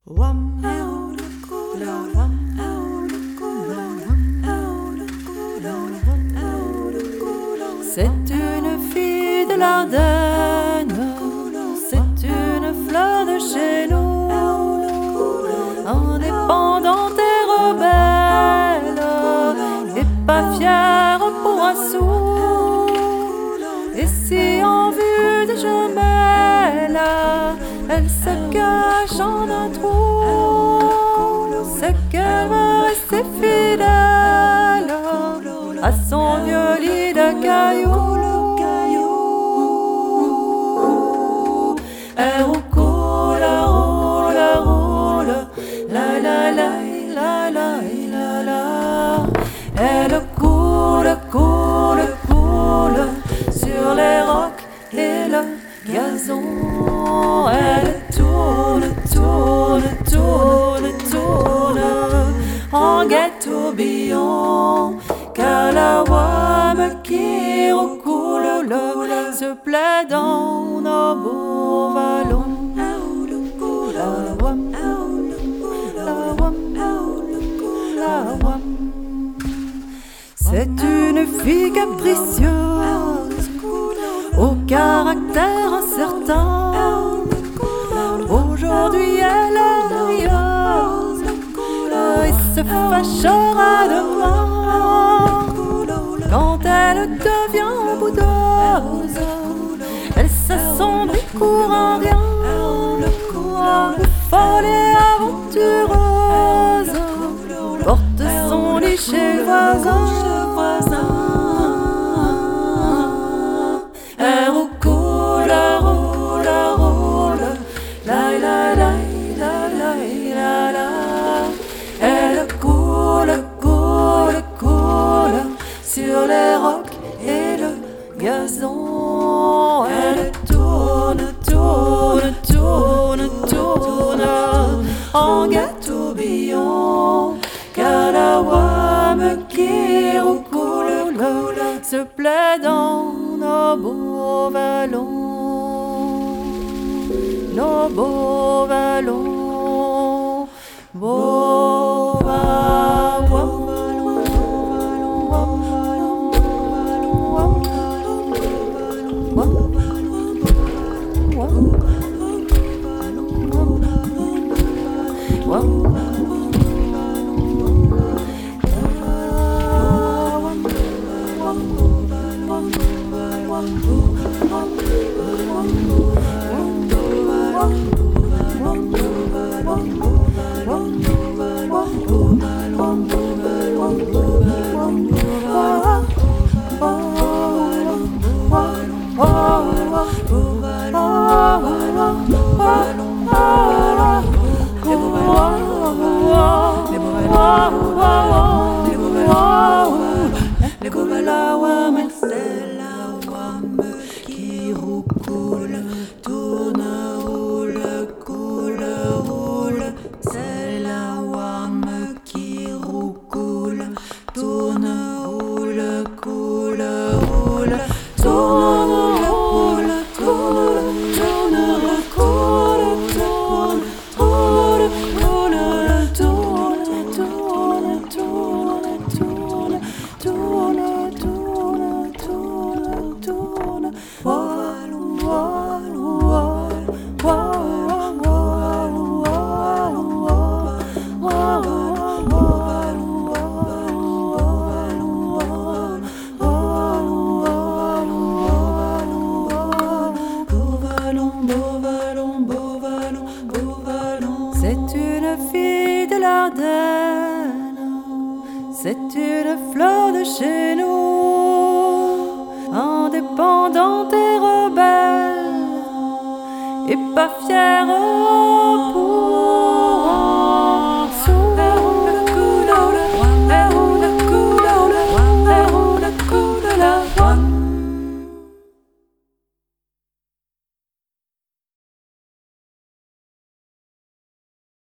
C'est une fille de l'Ardenne, c'est une fleur de chez nous, indépendante et rebelle, et pas fière pour un sou. Et si en vue des jumelles, elle se cache en un trou, c'est qu'elle veut rester fidèle à son vieux lit de cailloux. Elle roule, la la la la la la la. Elle coule sur les rocs et le gazon. Elle tourne en gai tourbillon. Kalawam qui recoule se plaît dans nos beaux vallons. C'est une fille capricieuse, au caractère incertain. Aujourd'hui elle est rieuse et se fâchera demain. Quand elle devient boudeuse, elle s'assombrit, court en rien, folle et aventureuse, porte son lit chez le voisin. Elle roule, la la la la la la. Elle coule sur les rocs et le gazon. Elle tourne en gai tourbillon. Kalawam qui recoule se plaît dans nos beaux vallons, nos beaux vallons, beaux vallons. Qui roule, tourne, roule, c'est la wam qui roule, tourne, roule, C'est une fille de l'Ardenne, c'est une fleur de chez nous, indépendante et rebelle, et pas fière